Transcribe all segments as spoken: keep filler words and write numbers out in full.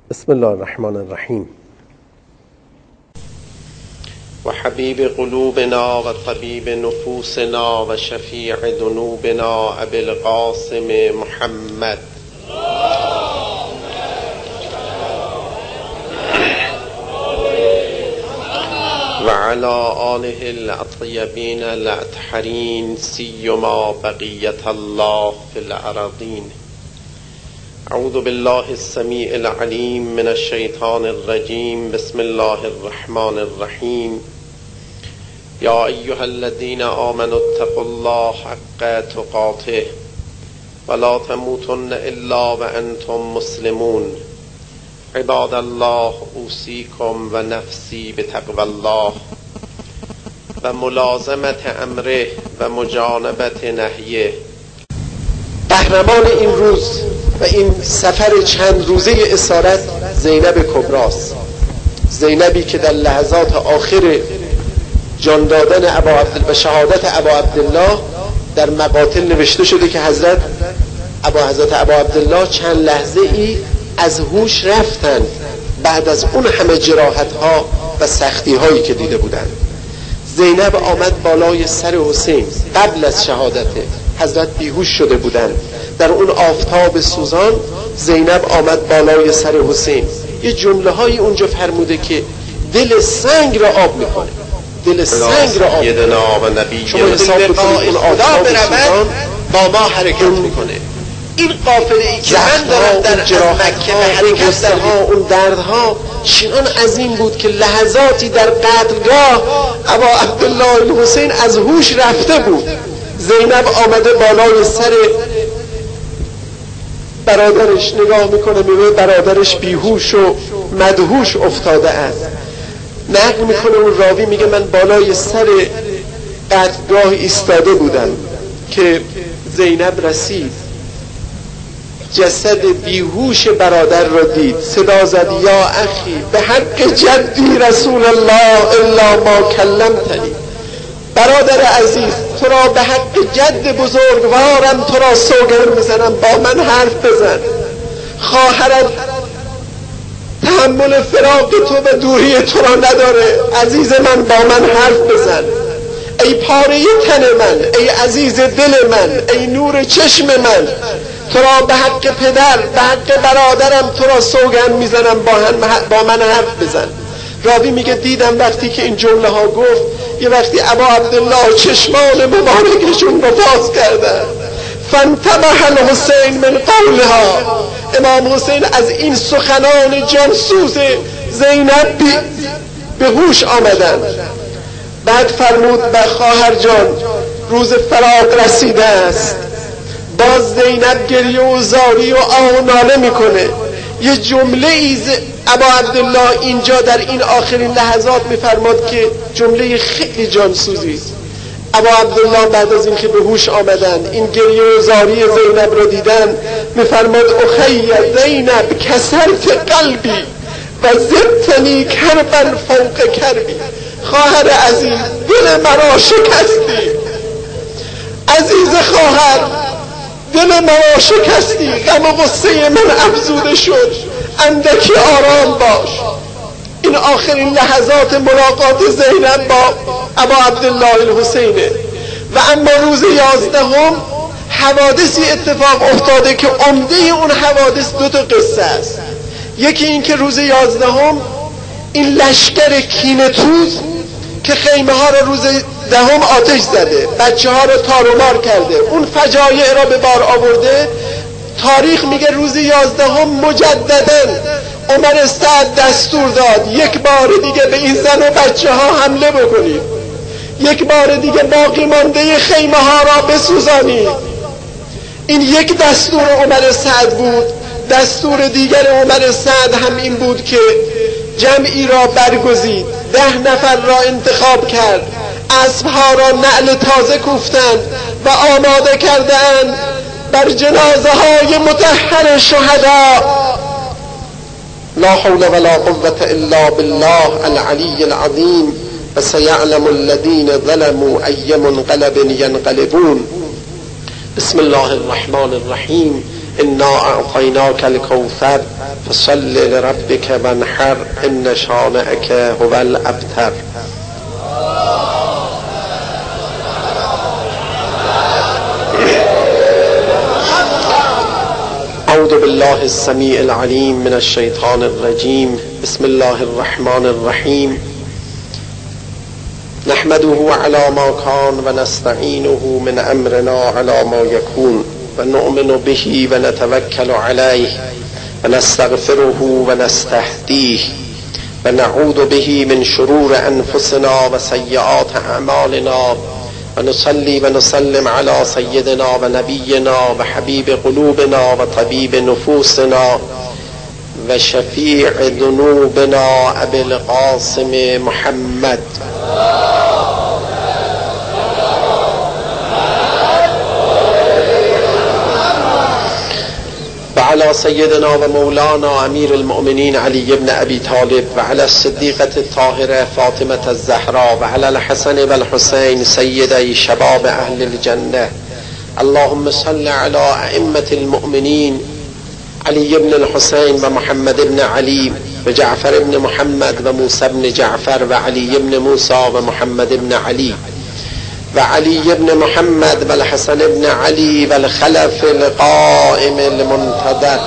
بسم الله الرحمن الرحیم. و حبیب قلوبنا و طبیب نفوسنا و شفیع ذنوبنا ابی القاسم محمد و علی آله الاطیبین الاطهرین سیما بقیت الله فی الارضین. اعوذ بالله السمیع العلیم من الشیطان الرجیم. بسم الله الرحمن الرحیم. یا ایها الذین آمنوا اتقوا الله حق تقاته ولا تموتن الا وانتم مسلمون. عباد الله اوصیکم و نفسی بتقوی الله و ملازمت امره و مجانبت نهیه. قهرمان این روز و این سفر چند روزه اسارت زینب کبراست. زینبی که در لحظات آخر جان دادن ابا عبد و شهادت ابا عبدالله در مقاتل نوشته شده که حضرت ابا حضرت ابا عبدالله چند لحظه ای از هوش رفتن بعد از اون همه جراحت ها و سختی هایی که دیده بودند. زینب آمد بالای سر حسین. قبل از شهادت حضرت بیهوش شده بودند. در اون آفتاب سوزان زینب آمد بالای سر حسین. یه جمله هایی اونجا فرموده که دل سنگ را آب میکنه. دل سنگ را آب میکنه. شما حساب بکنید اون آفتاب سوزان با ما حرکت میکنه. این قافله ای که من دارم در مکه به حرکت دارم، اون دردها چنان عظیم بود که لحظاتی در قتلگاه ابا عبدالله الحسین از هوش رفته بود. زینب آمده بالای سر برادرش نگاه میکنه، میبینه برادرش بیهوش و مدهوش افتاده است. نقل میکنه اون راوی میگه من بالای سر قتلگاه ایستاده بودم که زینب رسید، جسد بیهوش برادر را دید، صدا زد یا اخی به حق جدی رسول الله الا ما کلمتنی. برادر عزیز، تو را به حق جد بزرگوارم تو را سوگند میزنم، با من حرف بزن. خواهرت تحمل فراق تو و دوری تو را نداره. عزیز من، با من حرف بزن. ای پاره تن من، ای عزیز دل من، ای نور چشم من، تو را به حق پدر، به حق برادرم تو را سوگند میزنم، با, با من حرف بزن. راوی میگه دیدم وقتی که این جمله ها گفت، یه وقتی ابا عبدالله چشمان مبارکشون رو باز کردن. فانتبه الحسین من قولها. امام حسین از این سخنان جانسوز زینب به هوش آمدن. بعد فرمود به خواهر جان روز فراق رسیده است. باز زینب گریه و زاری و آه و ناله میکنه. یه جمله ایز ابا عبدالله اینجا در این آخرین لحظات میفرماد که جمله خیلی جانسوزی است. ابا عبدالله بعد از این که به هوش آمدن، این گریه و زاری زینب رو دیدن، میفرماد اخی زینب کسرت قلبی و زدتنی کربا فوق کربی. خواهر عزیز، دل مرا شکستی. عزیز خواهر، دل مرا شکستی. غم و غصه من افزوده شد. اندکی آرام باش. این آخرین لحظات ملاقات زینب با ابا عبدالله الحسینه. و اما روز یازدهم حوادثی اتفاق افتاده که عمده اون حوادث دو تا قصه است. یکی این که روز یازدهم این لشکر کینه‌توز که خیمه ها را روز دهم آتش زده، بچه ها را تار و مار کرده، اون فجایع را به بار آورده. تاریخ میگه روز یازدهم مجدداً عمر سعد دستور داد یک بار دیگه به این زن و بچه ها حمله بکنید، یک بار دیگه باقی مانده خیمه ها را بسوزانید. این یک دستور عمر سعد بود. دستور دیگر عمر سعد هم این بود که جمعی را برگزید، ده نفر را انتخاب کرد، اسبها را نعل تازه کوفتند و آماده کردند بر جنازه های مطهر شهدا. لا حول ولا قوة الا بالله العلی العظیم. و سیعلم الذین ظلموا ای منقلب ینقلبون. بسم الله الرحمن الرحیم. انا اعطیناک الکوثر فصل لربک وانحر ان شانئک هو الابتر. اعوذ بالله السمیع العلیم من الشیطان الرجیم. بسم الله الرحمن الرحیم. نحمده على ما كان ونستعينه من امرنا على ما يكون ونؤمن به ونتوكل عليه ونستغفره ونستهديه ونعوذ به من شرور انفسنا وسيئات اعمالنا ونصلي ونسلم على سيدنا ونبينا وحبيب قلوبنا وطبيب نفوسنا وشفيع ذنوبنا ابي القاسم محمد وعلى سيدنا ومولانا أمير المؤمنين علي بن أبي طالب وعلى الصديقة الطاهرة فاطمة الزهراء وعلى الحسن والحسين سيدي شباب أهل الجنة. اللهم صل على أئمة المؤمنين علي بن الحسين ومحمد بن علي وجعفر بن محمد وموسى بن جعفر وعلي بن موسى ومحمد بن علي وعلي بن محمد والحسن بن علي والخلف القائم المنتظر.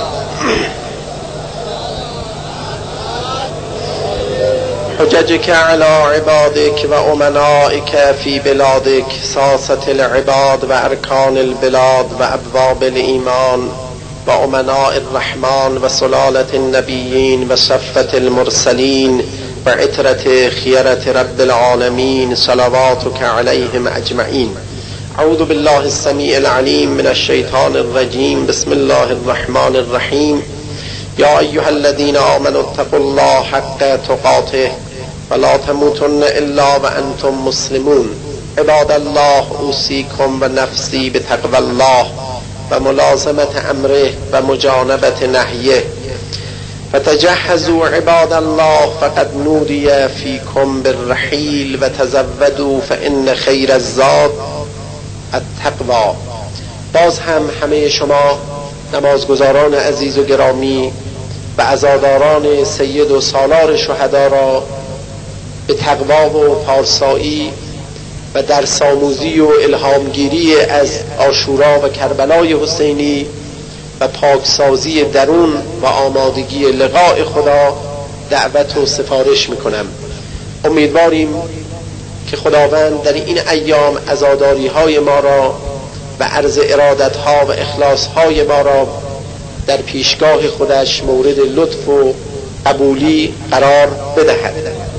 حججك على عبادك وأمنائك في بلادك ساسة العباد وأركان البلاد وأبواب الإيمان وأمناء الرحمن وسلالة النبيين وصفة المرسلين وعترة خيرة رب العالمين صلواتك عليهم أجمعين. أعوذ بالله السميع العليم من الشيطان الرجيم. بسم الله الرحمن الرحيم. يا أيها الذين آمنوا اتقوا الله حق تقاته ولا تموتن إلا وأنتم مسلمون. عباد الله أوصيكم ونفسي بتقوى الله وملازمة أمره ومجانبة نهيه. فتجهزوا عباد الله فقد نودي فيكم بالرحيل وتزودوا فإن خير الزاد التقوى. باز هم همه شما نمازگزاران عزیز و گرامی و عزاداران سید و سالار شهدا را به تقوا و پارسایی و درس آموزی و الهامگیری از عاشورا و کربلای حسینی و پاکسازی درون و آمادگی لقاء خدا دعوت و سفارش میکنم. امیدواریم که خداوند در این ایام عزاداری های ما را و عرض ارادت ها و اخلاص های ما را در پیشگاه خودش مورد لطف و قبولی قرار بدهد.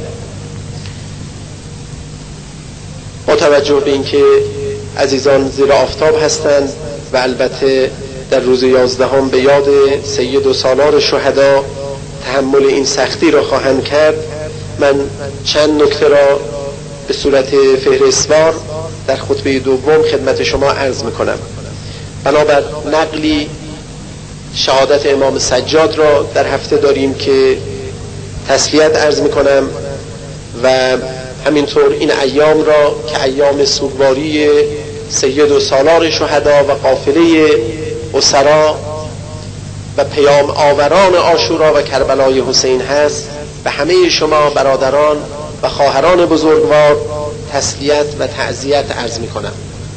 با توجه به اینکه عزیزان زیر آفتاب هستند و البته در روز یازدهم به یاد سید و سالار شهدا تحمل این سختی را خواهند کرد، من چند نکته را به صورت فهرستوار در خطبه دوم خدمت شما عرض میکنم. بنابر نقلی شهادت امام سجاد را در هفته داریم که تسلیت عرض میکنم و همینطور این ایام را که ایام سوگواری سید و سالار شهدا و قافله اسرا و پیام آوران عاشورا و کربلای حسین هست، به همه شما برادران و خواهران بزرگوار تسلیت و تعزیت عرض می کنم.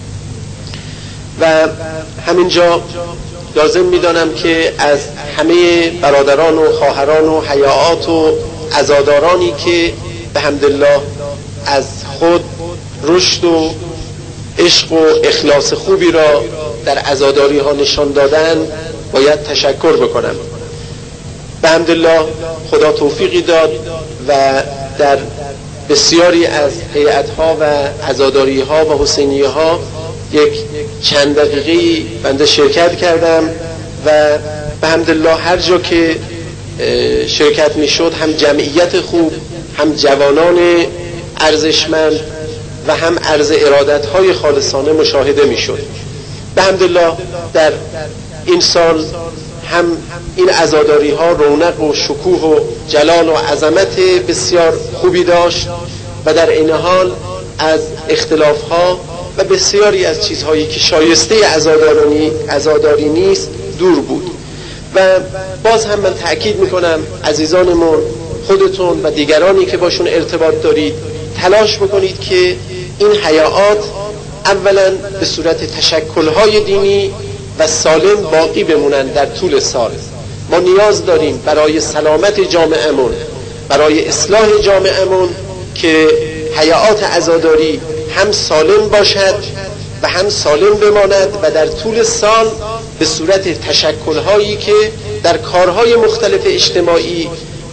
و همینجا لازم می دانم که از همه برادران و خواهران و حیاات و عزادارانی که به حمدالله از خود رشد و عشق و اخلاص خوبی را در عزاداری ها نشان دادن باید تشکر بکنم. به حمدالله خدا توفیقی داد و در بسیاری از هیئت ها و عزاداری ها و حسینی ها یک چند دقیقی بنده شرکت کردم و به حمدالله هر جا که شرکت می شد هم جمعیت خوب، هم جوانان ارزشمند و هم عرض ارادت های خالصانه مشاهده می شد. به حمدالله در این سال هم این عزاداری ها رونق و شکوه و جلال و عظمت بسیار خوبی داشت و در این حال از اختلاف ها و بسیاری از چیزهایی که شایسته عزاداری عزاداری نیست دور بود. و باز هم من تأکید میکنم عزیزانمون، خودتون و دیگرانی که باشون ارتباط دارید تلاش بکنید که این حیاات اولا به صورت تشکل‌های دینی و سالم باقی بمونند در طول سال. ما نیاز داریم برای سلامت جامعهمون، برای اصلاح جامعهمون که حیاات عزاداری هم سالم باشد و هم سالم بماند و در طول سال به صورت تشکل‌هایی که در کارهای مختلف اجتماعی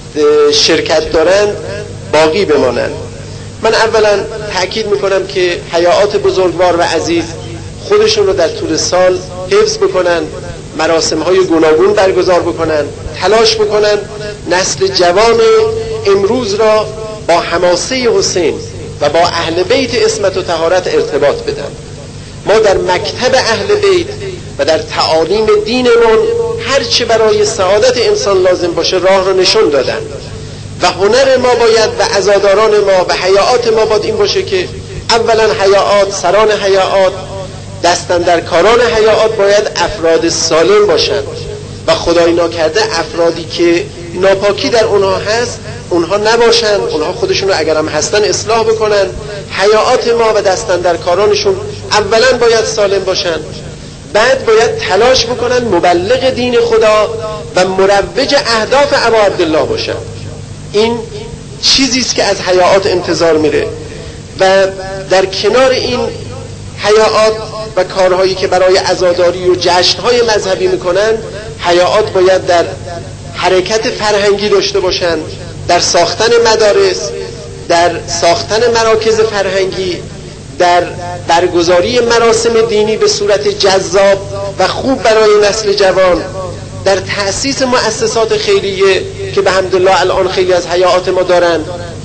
شرکت دارند باقی بمانند. من اولا تأکید میکنم که حیاات بزرگوار و عزیز خودشون رو در طول سال حفظ بکنن، مراسم‌های گوناگون برگزار بکنن، تلاش بکنن نسل جوان امروز را با حماسه حسین و با اهل بیت عصمت و طهارت ارتباط بدن. ما در مکتب اهل بیت و در تعالیم دینمون هرچه برای سعادت انسان لازم باشه راه رو نشون دادن و هنر ما باید و عزاداران ما و حیاات ما باید این باشه که اولا حیاات، سران حیاات، دستاندرکاران حیاات باید افراد سالم باشند و خدای ناکرده افرادی که ناپاکی در اونها هست اونها نباشند، اونها خودشون رو اگرم هستن اصلاح بکنن. حیاات ما و دستاندرکارانشون اولا باید سالم باشند، بعد باید تلاش بکنن مبلغ دین خدا و مروج اهداف ابا عبدالله باشن. این چیزی است که از حیاات انتظار میره و در کنار این حیاات و کارهایی که برای عزاداری و جشنهای مذهبی میکنن، حیاات باید در حرکت فرهنگی داشته باشن، در ساختن مدارس، در ساختن مراکز فرهنگی، در برگزاری مراسم دینی به صورت جذاب و خوب برای نسل جوان، در تأسیس مؤسسات خیریه که به حمدالله الان خیلی از حیاات ما دارن،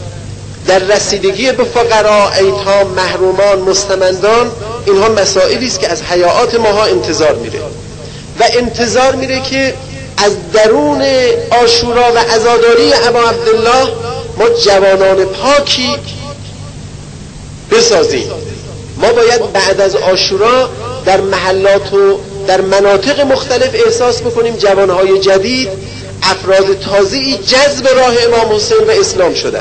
در رسیدگی به فقرا، ایتام، محرومان، مستمندان. اینها مسائلی است که از حیاات ماها انتظار میره و انتظار میره که از درون عاشورا و عزاداری ابا عبدالله ما جوانان پاکی بسازیم. ما باید بعد از عاشورا در محلات و در مناطق مختلف احساس بکنیم جوانهای جدید، افراد تازه‌ای جذب راه امام حسین و اسلام شدند،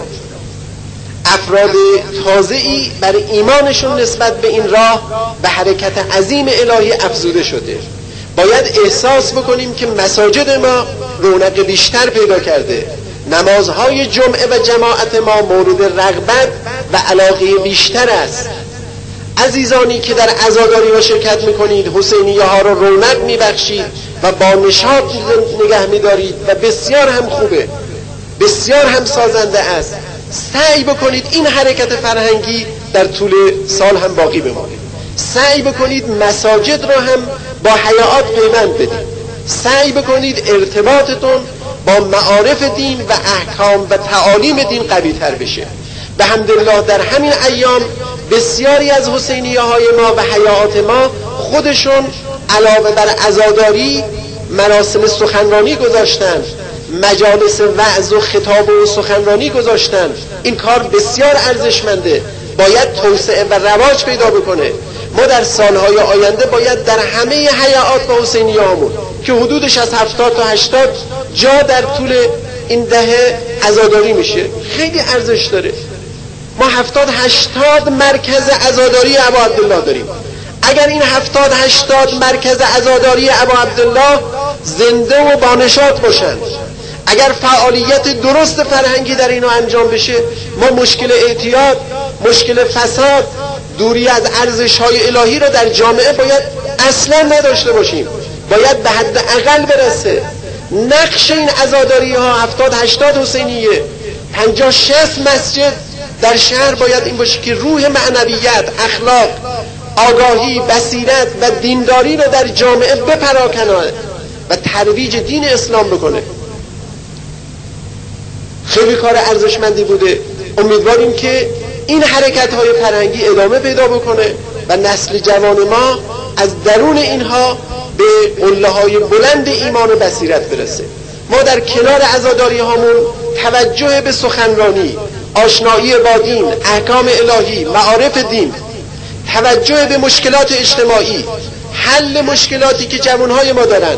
افراد تازه‌ای بر ایمانشون نسبت به این راه به حرکت عظیم الهی افزوده شده. باید احساس بکنیم که مساجد ما رونق بیشتر پیدا کرده، نمازهای جمعه و جماعت ما مورد رغبت و علاقه بیشتر است. عزیزانی که در عزاداری ها شرکت میکنید، حسینیه ها رو رونق میبخشید و با نشاط نگه میدارید و بسیار هم خوبه، بسیار هم سازنده است. سعی بکنید این حرکت فرهنگی در طول سال هم باقی بماند. سعی بکنید مساجد رو هم با حیاات پیوند بدید. سعی بکنید ارتباطتون با معارف دین و احکام و تعالیم دین قوی تر بشه. به حمدالله در همین ایام بسیاری از حسینیه های ما و حیاات ما خودشون علاوه بر عزاداری مراسم سخنرانی گذاشتن، مجالس وعظ و خطاب و سخنرانی گذاشتن. این کار بسیار ارزشمنده، باید توسعه و رواج پیدا بکنه. ما در سالهای آینده باید در همه حیاات و حسینیه هامون که حدودش از هفتاد تا هشتاد جا در طول این دهه عزاداری میشه، خیلی ارزش داره. ما هفتاد هشتاد مرکز عزاداری ابا عبدالله داریم. اگر این هفتاد هشتاد مرکز عزاداری ابا عبدالله زنده و بانشاط باشند، اگر فعالیت درست فرهنگی در اینو انجام بشه، ما مشکل اعتیاد، مشکل فساد، دوری از ارزش‌های الهی را در جامعه باید اصلا نداشته باشیم. باید به حد اقل برسه. نقش این عزاداری ها هفتاد هشتاد حسینیه، پنجاه شصت مسجد در شهر باید این باشه که روح معنویت، اخلاق، آگاهی، بصیرت و دینداری رو در جامعه بپراکنه و ترویج دین اسلام بکنه. خیلی کار ارزشمندی بوده. امیدواریم که این حرکت های فرهنگی ادامه پیدا بکنه و نسل جوان ما از درون اینها به قله های بلند ایمان و بصیرت برسه. ما در کنار عزاداری هامون توجه به سخنرانی، آشنایی با دین، احکام الهی، معارف دین، توجه به مشکلات اجتماعی، حل مشکلاتی که جوانهای ما دارن،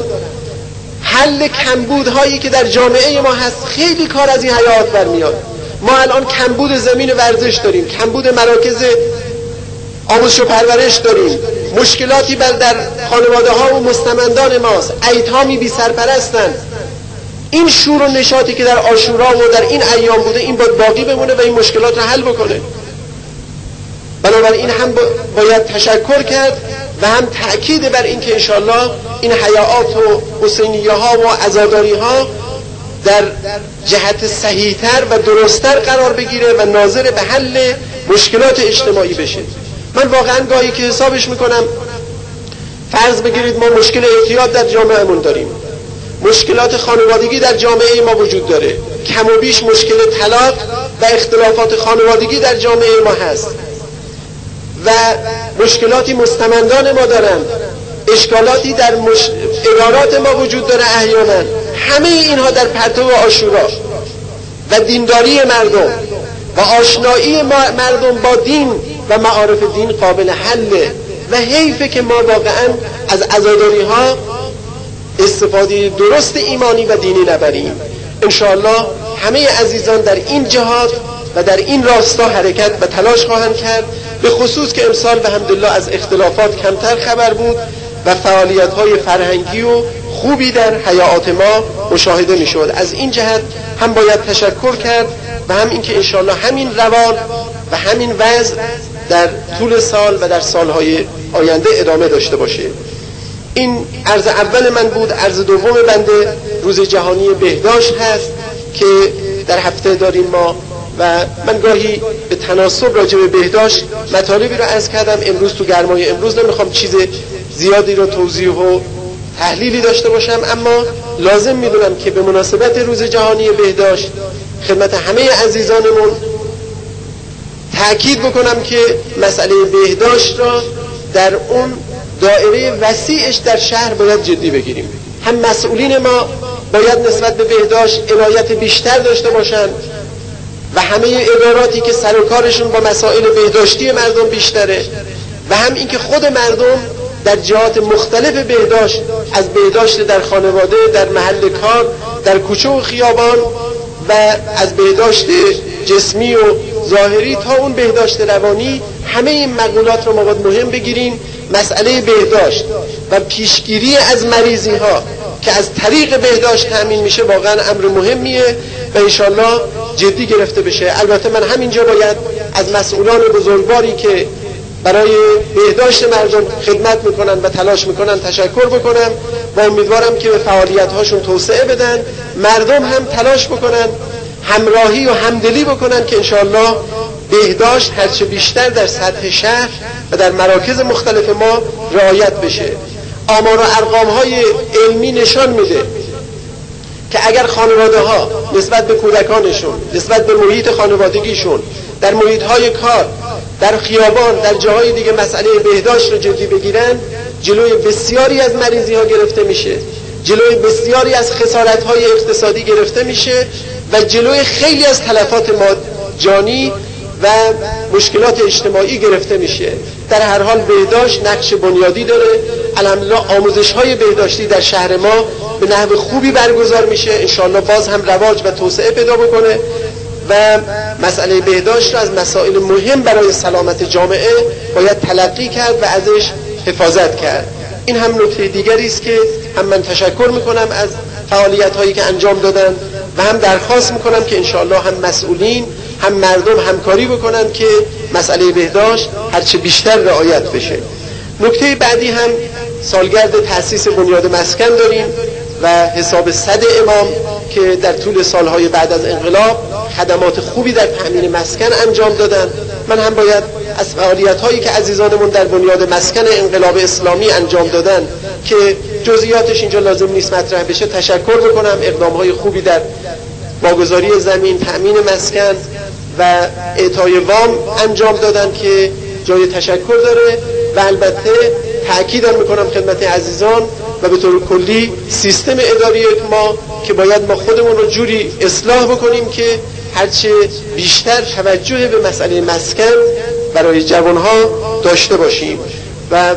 حل کمبودهایی که در جامعه ما هست. خیلی کار از این حیات برمیاد. ما الان کمبود زمین ورزش داریم، کمبود مراکز آموزش و پرورش داریم، مشکلاتی بر در خانواده ها و مستمندان ماست، ایتامی بی سرپرستن. این شور و نشاطی که در عاشورا و در این ایام بوده این باید باقی بمونه و این مشکلات رو حل بکنه. بنابراین هم باید تشکر کرد و هم تأکید بر این که انشالله این حیات و حسینیه ها و عزاداری ها در جهت صحیحتر و درستتر قرار بگیره و ناظر به حل مشکلات اجتماعی بشه. من واقعا گاهی که حسابش میکنم، فرض بگیرید ما مشکل اعتیاد در جامعهمون داریم، مشکلات خانوادگی در جامعه ما وجود داره، کم و بیش مشکل طلاق و اختلافات خانوادگی در جامعه ما هست و مشکلاتی مستمندان ما دارن، اشکالاتی در مش... ادارات ما وجود داره احیانا. همه اینها در پرتو عاشورا و دینداری مردم و آشنایی مردم با دین و معارف دین قابل حله و حیفه که ما واقعا از عزاداری ها استفاده درست ایمانی و دینی نبریم. انشاءالله همه عزیزان در این جهاد و در این راستا حرکت و تلاش خواهند کرد، به خصوص که امسال به حمدالله از اختلافات کمتر خبر بود و فعالیت های فرهنگی و خوبی در حیات ما مشاهده می شد. از این جهت هم باید تشکر کرد و هم اینکه انشاءالله همین روال و همین وضع در طول سال و در سالهای آینده ادامه داشته باشه. این عرض اول من بود. عرض دوم بنده روز جهانی بهداشت هست که در هفته داریم ما و من گاهی به تناسب راجع به بهداشت مطالبی رو عرض کردم. امروز تو گرمای امروز نمیخوام چیز زیادی رو توضیح و تحلیلی داشته باشم، اما لازم میدونم که به مناسبت روز جهانی بهداشت خدمت همه عزیزانمون تأکید بکنم که مسئله بهداشت را در اون دایره وسیعش در شهر باید جدی بگیریم. هم مسئولین ما باید نسبت به بهداشت عنایت بیشتر داشته باشند و همه اداراتی که سر و کارشون با مسائل بهداشتی مردم بیشتره و هم اینکه خود مردم در جهات مختلف بهداشت، از بهداشت در خانواده، در محل کار، در کوچه و خیابان و از بهداشت جسمی و ظاهری تا اون بهداشت روانی، همه این مقولات رو ما باید مهم بگیریم. مسئله بهداشت و پیشگیری از مریضی ها که از طریق بهداشت تأمین میشه واقعا امر مهمیه و انشالله جدی گرفته بشه. البته من همینجا باید از مسئولان بزرگواری که برای بهداشت مردم خدمت میکنن و تلاش میکنن تشکر بکنم و امیدوارم که به فعالیت هاشون توسعه بدن، مردم هم تلاش بکنن، همراهی و همدلی بکنن که انشالله بهداشت هرچه بیشتر در سطح شهر و در مراکز مختلف ما رعایت بشه. آمار و ارقام های علمی نشان میده که اگر خانواده ها نسبت به کودکانشون، نسبت به محیط خانوادگیشون، در محیط های کار، در خیابان، در جاهای دیگه مسئله بهداشت رو جدی بگیرن، جلوی بسیاری از مریضی ها گرفته میشه، جلوی بسیاری از خسارت های اقتصادی گرفته میشه و جلوی خیلی از تلفات جانی و مشکلات اجتماعی گرفته میشه. در هر حال بهداشت نقش بنیادی داره. الحمدلله آموزش های بهداشتی در شهر ما به نحو خوبی برگزار میشه، انشالله باز هم رواج و توسعه پیدا بکنه و مسئله بهداشت را از مسائل مهم برای سلامت جامعه باید تلقی کرد و ازش حفاظت کرد. این هم نکته دیگری است که هم من تشکر میکنم از فعالیت هایی که انجام دادن و هم درخواست میکنم که انشالله هم مسئولین هم مردم همکاری بکنن که مسئله بهداشت هرچه بیشتر رعایت بشه. نکته بعدی هم سالگرد تأسیس بنیاد مسکن داریم و حساب صد امام که در طول سالهای بعد از انقلاب خدمات خوبی در تأمین مسکن انجام دادن. من هم باید از فعالیت هایی که عزیزانمون در بنیاد مسکن انقلاب اسلامی انجام دادن که جزئیاتش اینجا لازم نیست مطرح بشه تشکر بکنم. اقدام های خوبی در واگذاری زمین، تأمین مسکن و اعطای وام انجام دادن که جای تشکر داره و البته تأکیدم میکنم خدمت عزیزان و به طور کلی سیستم اداری ما که باید ما خودمون رو جوری اصلاح بکنیم که هرچه بیشتر توجه به مسئله مسکن برای جوانها داشته باشیم و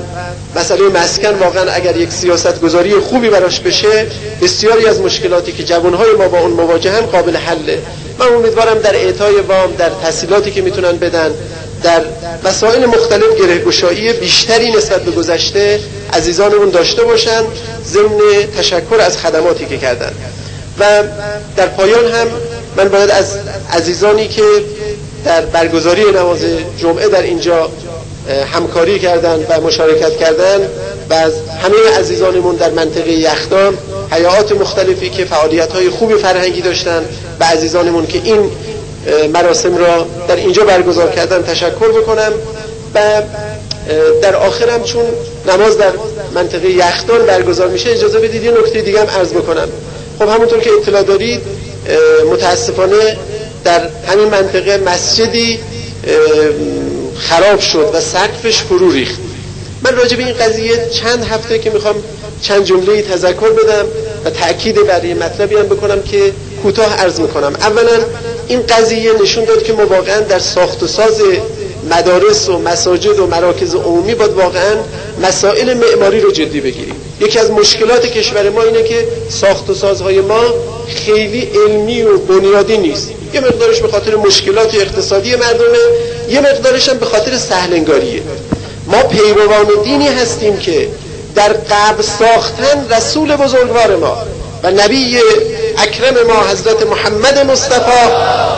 مسئله مسکن واقعا اگر یک سیاست گذاری خوبی براش بشه، بسیاری از مشکلاتی که جوانهای ما با اون مواجهن قابل حله. من امیدوارم در اعطای وام، در تسهیلاتی که میتونن بدن، در مسائل مختلف گره‌گشایی بیشتری نسبت به گذشته عزیزانمون داشته باشن، ضمن تشکر از خدماتی که کردن. و در پایان هم من باید از عزیزانی که در برگزاری نماز جمعه در اینجا همکاری کردن و مشارکت کردن و از همه عزیزانمون در منطقه یخدان، هیئات مختلفی که فعالیت‌های خوب فرهنگی داشتن و عزیزانمون که این مراسم را در اینجا برگزار کردن تشکر بکنم. و در آخرم چون نماز در منطقه یخدان برگزار میشه، اجازه بدید یه نکته دیگه هم عرض بکنم. خب همونطور که اطلاع دارید متاسفانه در همین منطقه مسجدی خراب شد و سقفش فرو ریخت. من راجع به این قضیه چند هفته که میخوام چند جمله تذکر بدم و تأکید بر این مطلبی هم بکنم که کوتاه عرض میکنم. اولا این قضیه نشون داد که ما واقعا در ساخت و ساز مدارس و مساجد و مراکز عمومی باید واقعا مسائل معماری رو جدی بگیریم. یکی از مشکلات کشور ما اینه که ساخت و سازهای ما خیلی علمی و بنیادی نیست. یه مقدارش به خاطر مشکلات اقتصادی مردمه، یه مقدارش هم به خاطر سهلنگاریه. ما پیروان دینی هستیم که در قبر ساختن رسول بزرگوار ما و نبی اکرم ما حضرت محمد مصطفی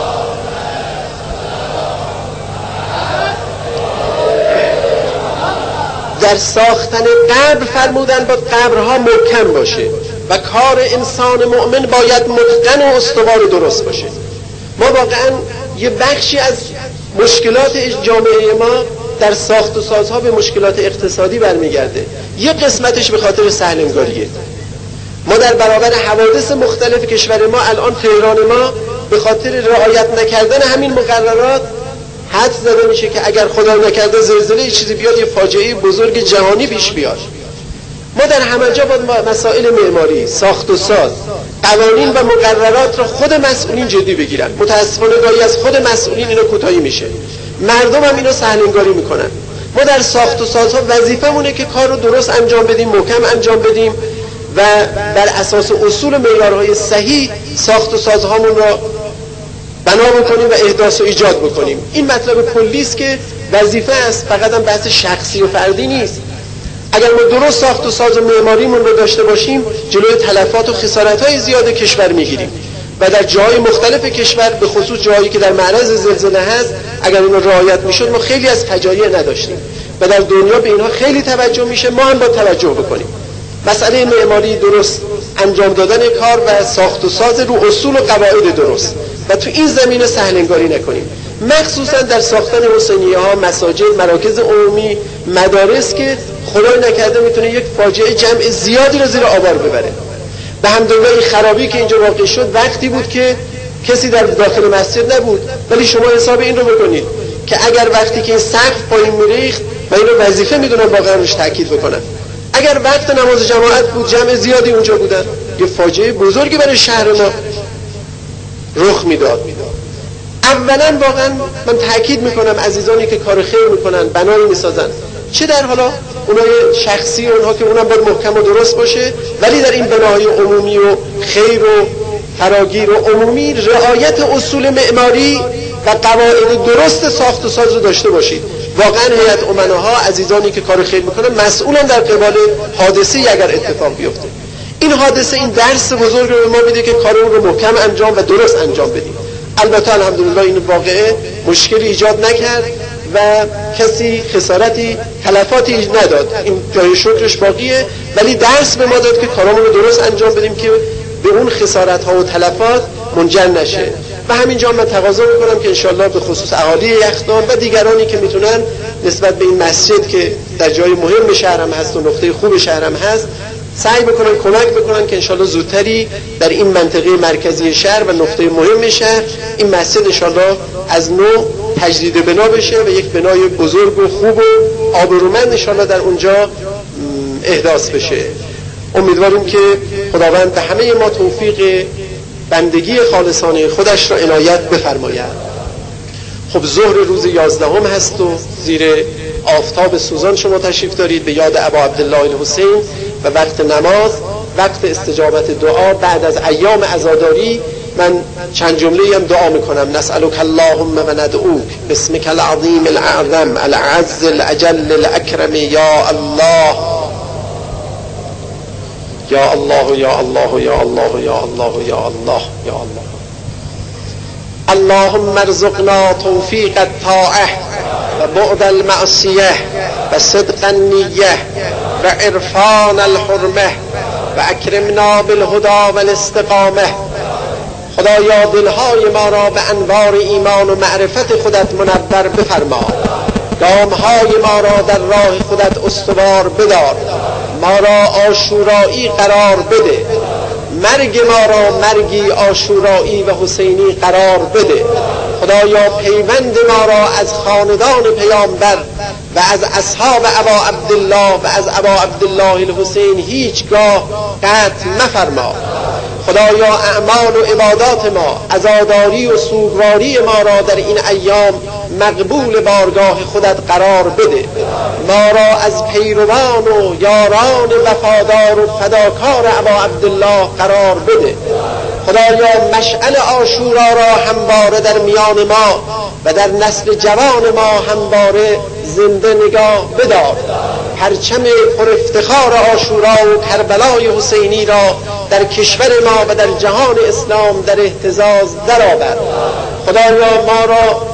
در ساختن قبر فرمودن با قبرها محکم باشه و کار انسان مؤمن باید متقن و استوار و درست باشه. ما واقعا یه بخشی از مشکلات جامعه ما در ساخت و سازها به مشکلات اقتصادی برمیگرده، یه قسمتش به خاطر سهلنگاریه. ما در برابر حوادث مختلف کشور ما الان تهران ما به خاطر رعایت نکردن همین مقررات حد زده میشه که اگر خدا نکرده زلزله چیزی بیاد یه فاجعه بزرگ جهانی پیش بیاد. ما در همه جا باید مسائل معماری، ساخت و ساز، قوانین و مقررات را خود مسئولین جدی بگیرن. متاسفانه گاهی از خود مسئولین اینا کوتاهی میشه، مردم هم اینو سهلنگاری میکنن. ما در ساخت و سازها وظیفه‌مونه که کار رو درست انجام بدیم، محکم انجام بدیم و بر اساس اصول و معیارهای صحیح ساخت و سازهامون را بنا بکنیم و احداث و ایجاد بکنیم. این مطلب کلی است که وظیفه است، فقط هم بحث شخصی و فردی نیست. اگر ما درست ساخت و ساز و معماریمون رو داشته باشیم، جلوی تلفات و خسارت‌های زیاد کشور میگیریم و در جاهای مختلف کشور، به خصوص جاهایی که در معرض زلزله هست، اگر اینو رعایت میشد ما خیلی از فجایع نداشتیم و در دنیا به اینها خیلی توجه میشه، ما هم با توجه بکنیم. مسئله معماری درست انجام دادن کار و ساخت و ساز رو اصول و قواعد درست و تو این زمینه سهلنگاری نکنیم، مخصوصا در ساختن حسینیه ها، مساجد، مراکز عمومی، مدارس که خدای نکرده میتونه یک فاجعه جمع زیادی رو زیر آوار ببره. به همدلله این خرابی که اینجا واقع شد وقتی بود که کسی در داخل مسجد نبود، ولی شما حساب این رو بکنید که اگر وقتی که این سقف پایین میریخت، و این رو وظیفه میدونم واقعا روش تاکید بکنم، اگر وقت نماز جماعت بود جمع زیادی اونجا بودن، یه فاجعه بزرگی برای شهر ما رخ میداد. اولا واقعا من تاکید میکنم عزیزانی که کار خیر میکنن، بنایی میسازن، چه در حالا اونای شخصی اونها که اونم باید محکم و درست باشه، ولی در این بناهای عمومی و خیر و فراگیر و عمومی رعایت اصول معماری و قواعد درست ساخت و ساز رو داشته باشید. واقعا هیئت امناها، عزیزانی که کار خیر میکنن، مسئولن در قبال حادثه‌ای اگر اتفاق بیفته. این حادثه این درس بزرگ رو به ما میده که کارمون رو محکم انجام و درست انجام بدیم. البته الحمدلله این واقعه مشکلی ایجاد نکرد و کسی خسارتی، تلفاتی نداد، این جای شکرش باقیه، ولی درس به ما داد که کارمون رو درست انجام بدیم که به اون خسارت ها و تلفات منجر نشه. و همینجا من تقاضا میکنم که انشالله به خصوص اهالی یخدان و دیگرانی که میتونن نسبت به این مسجد که در جای مهم شهرم هست و نقطه خوب شهرم هست سعی بکنن کمک بکنن که انشالله زودتری در این منطقه مرکزی شهر و نقطه مهم شهر این مسجد انشالله از نو تجدید بنا بشه و یک بنای بزرگ و خوب و آبرومند انشالله در اونجا احداث بشه. امیدواریم که خداوند به همه ما توفیق بندگی خالصانه خودش را عنایت بفرماید. خب ظهر روز یازدهم هست و زیر آفتاب سوزان شما تشریف دارید به یاد ابا عبدالله الحسین و وقت نماز، وقت استجابت دعا بعد از ایام عزاداری من چند جمله هم دعا میکنم. نسألک اللهم و ندعوک باسمک العظیم الاعظم العز الاجل الاکرم یا الله یا الله یا الله یا الله یا الله یا الله یا الله. اللهم ارزقنا توفیق الطاعه و بعد المعصیه و صدق النیه و عرفان الحرمه و اکرمنا بالهدى والاستقامه. خدایا دلهای ما را به انوار ایمان و معرفت خودت منور بفرما، گامهای ما را در راه خودت استوار بدار، ما را آشورایی قرار بده، مرگ ما را مرگی آشورایی و حسینی قرار بده. خدایا پیوند ما را از خاندان پیامبر و از اصحاب ابا عبدالله و از ابا عبدالله الحسین هیچگاه قطع مفرما. خدایا اعمال و عبادات ما، عزاداری و سوگواری ما را در این ایام مقبول بارگاه خودت قرار بده، ما را از پیروان و یاران وفادار و فداکار ابا عبدالله قرار بده. خدایا مشعل عاشورا را همواره در میان ما و در نسل جوان ما همواره زنده نگاه بدار. پرچم پر افتخار عاشورا و کربلای حسینی را در کشور ما و در جهان اسلام در اهتزاز درآور. خدایا ما را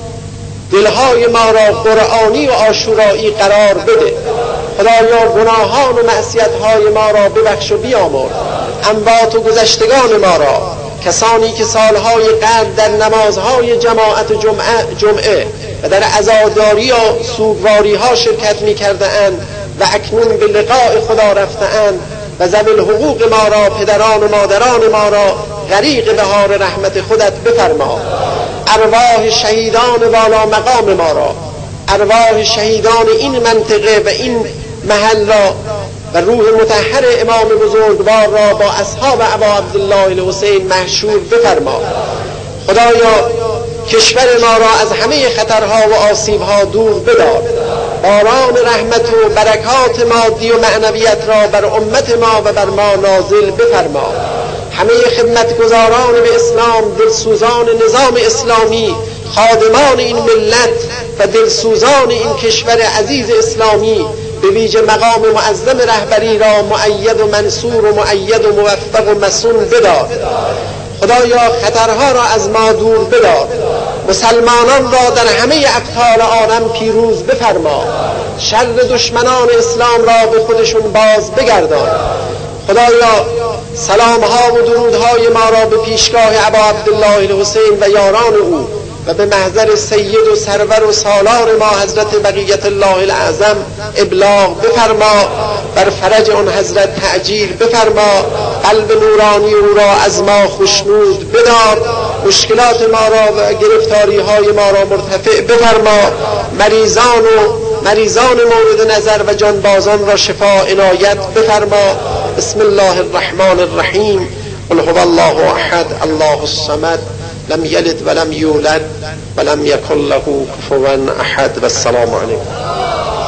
دلهای ما را قرآنی و عاشورایی قرار بده. خدایا گناهان و معصیت‌های ما را ببخش و بیامرز. اموات و گذشتگان ما را، کسانی که سالهای قبل در نمازهای جماعت و جمعه, جمعه و در عزاداری و سوگواری ها شرکت می کرده اند و اکنون به لقاء خدا رفته اند و ذوی الحقوق ما را، پدران و مادران ما را غریق بهار رحمت خودت بفرما. ارواح شهیدان والا مقام ما را، ارواح شهیدان این منطقه و این محل را و روح مطهر امام بزرگوار را با اصحاب ابا عبدالله الحسین محشور بفرما. خدایا کشور ما را از همه خطرها و آسیبها دور بدار. باران رحمت و برکات مادی و معنویت را بر امت ما و بر ما نازل بفرما. همه خدمتگزاران به اسلام، دلسوزان نظام اسلامی، خادمان این ملت و دلسوزان این کشور عزیز اسلامی، به ویژه مقام معظم رهبری را مؤید و منصور و مؤید و موفق و مسون بدار. خدایا خطرها را از ما دور بدار. مسلمانان را در همه اقطار عالم پیروز بفرما. شر دشمنان اسلام را به خودشون باز بگردان. خدایا سلامها و درودهای ما را به پیشگاه ابا عبدالله الحسین و یاران او و به محضر سید و سرور و سالار ما حضرت بقیت الله الاعظم ابلاغ بفرما. بر فرج آن حضرت تعجیل بفرما. قلب نورانی او را از ما خشنود بدار. مشکلات ما را و گرفتاری های ما را مرتفع بفرما. مریضان و مریضان مورد نظر و جانبازان را شفا عنایت بفرما. بسم الله الرحمن الرحیم. قل هو الله احد الله الصمد لم یلد ولم یولد ولم یکن له کفوا احد. و السلام علیکم.